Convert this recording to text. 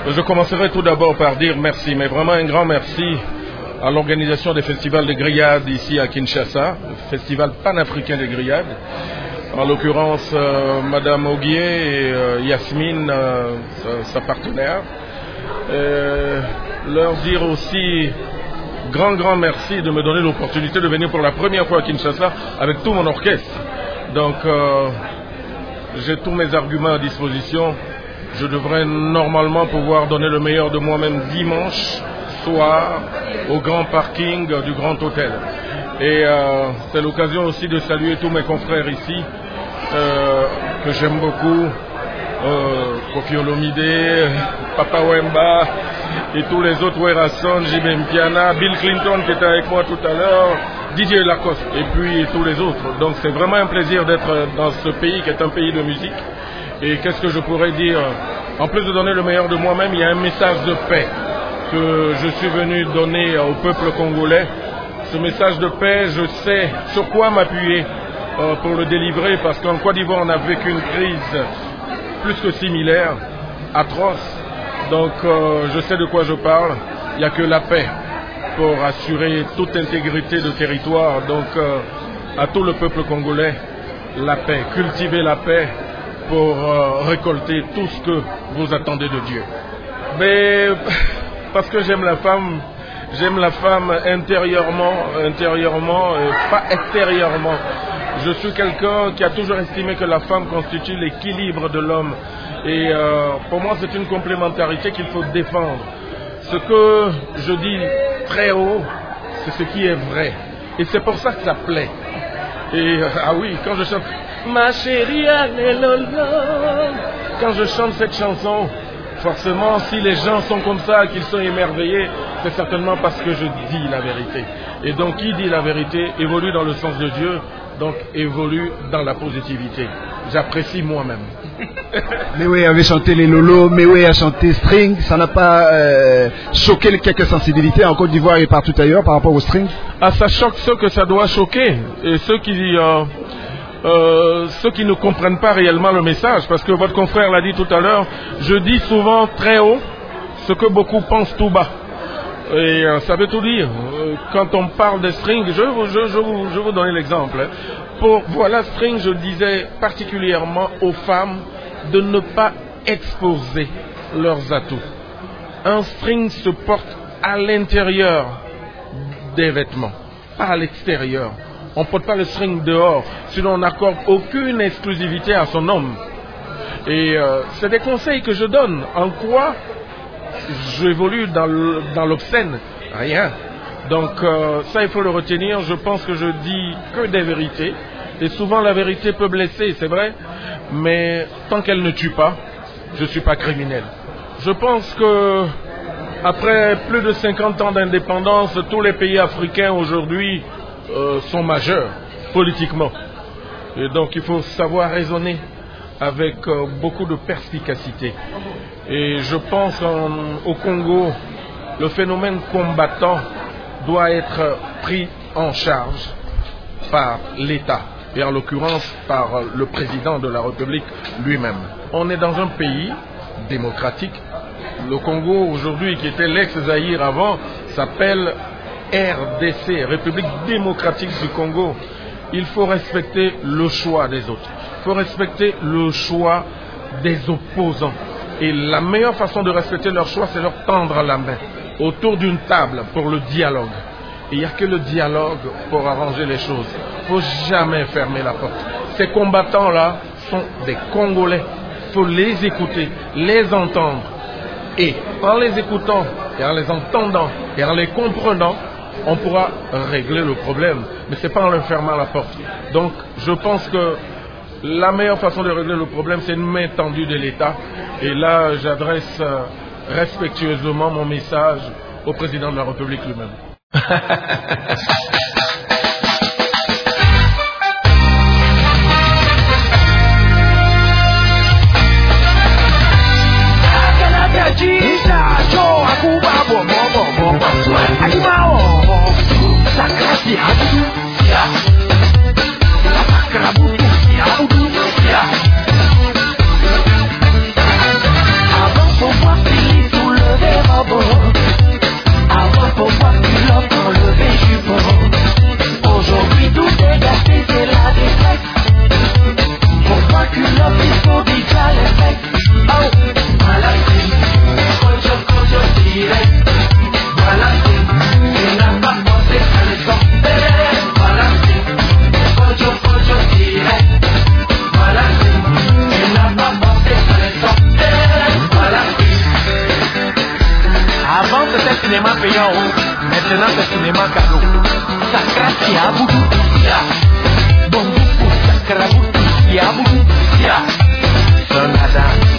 Je commencerai tout d'abord par dire merci, mais vraiment un grand merci à l'organisation des festivals de grillades ici à Kinshasa, le festival panafricain de grillades. En l'occurrence, Madame Oguier et Yasmine, sa partenaire. Leur dire aussi grand merci de me donner l'opportunité de venir pour la première fois à Kinshasa avec tout mon orchestre. Donc, j'ai tous mes arguments à disposition. Je devrais normalement pouvoir donner le meilleur de moi-même dimanche soir au grand parking du Grand Hôtel. Et c'est l'occasion aussi de saluer tous mes confrères ici, que j'aime beaucoup, Kofi Olomide, Papa Wemba et tous les autres, Werason, Jibem Piana, Bill Clinton qui était avec moi tout à l'heure, Didier Lacoste et puis tous les autres. Donc c'est vraiment un plaisir d'être dans ce pays qui est un pays de musique. Et qu'est-ce que je pourrais dire? En plus de donner le meilleur de moi-même, il y a un message de paix que je suis venu donner au peuple congolais. Ce message de paix, je sais sur quoi m'appuyer pour le délivrer, parce qu'en Côte d'Ivoire, on a vécu une crise plus que similaire, atroce. Donc, je sais de quoi je parle. Il n'y a que la paix pour assurer toute intégrité de territoire. Donc, à tout le peuple congolais, la paix, cultiver la paix pour récolter tout ce que vous attendez de Dieu. Mais parce que j'aime la femme intérieurement et pas extérieurement. Je suis quelqu'un qui a toujours estimé que la femme constitue l'équilibre de l'homme. Et pour moi, c'est une complémentarité qu'il faut défendre. Ce que je dis très haut, c'est ce qui est vrai. Et c'est pour ça que ça plaît. Et ah oui, quand je chante Ma chérie, quand je chante cette chanson, forcément, si les gens sont comme ça, qu'ils sont émerveillés, c'est certainement parce que je dis la vérité. Et donc, qui dit la vérité évolue dans le sens de Dieu, donc évolue dans la positivité. J'apprécie moi-même. Mewe avait chanté les Lolo, Mewe a chanté String. Ça n'a pas choqué quelques sensibilités en Côte d'Ivoire et partout ailleurs par rapport au String? Ah, ça choque ceux que ça doit choquer. Et ceux qui ne comprennent pas réellement le message, parce que votre confrère l'a dit tout à l'heure, je dis souvent très haut ce que beaucoup pensent tout bas. Et ça veut tout dire. Quand on parle de string, je vais vous donner l'exemple. Pour voilà, string, je disais particulièrement aux femmes de ne pas exposer leurs atouts. Un string se porte à l'intérieur des vêtements, pas à l'extérieur. On ne porte pas le string dehors, sinon on n'accorde aucune exclusivité à son homme. Et c'est des conseils que je donne. En quoi j'évolue dans l'obscène? Rien. Donc ça, il faut le retenir. Je pense que je dis que des vérités. Et souvent, la vérité peut blesser, c'est vrai. Mais tant qu'elle ne tue pas, je ne suis pas criminel. Je pense que après plus de 50 ans d'indépendance, tous les pays africains aujourd'hui sont majeurs politiquement. Et donc il faut savoir raisonner avec beaucoup de perspicacité. Et je pense qu'au Congo, le phénomène combattant doit être pris en charge par l'État, et en l'occurrence par le président de la République lui-même. On est dans un pays démocratique. Le Congo aujourd'hui, qui était l'ex-Zaïre avant, s'appelle RDC, République démocratique du Congo. Il faut respecter le choix des autres. Il faut respecter le choix des opposants. Et la meilleure façon de respecter leur choix, c'est leur tendre la main autour d'une table pour le dialogue. Et il n'y a que le dialogue pour arranger les choses. Il ne faut jamais fermer la porte. Ces combattants-là sont des Congolais. Il faut les écouter, les entendre. Et en les écoutant, et en les entendant, et en les comprenant, on pourra régler le problème. Mais ce n'est pas en leur fermant la porte. Donc, je pense que la meilleure façon de régler le problème, c'est une main tendue de l'État. Et là, j'adresse respectueusement mon message au président de la République lui-même. Avant pour voir cinéma payant. Maintenant c'est cinéma cadeau. Sakra Siaboudou, Bon Sacra Siaboudou, Sonada.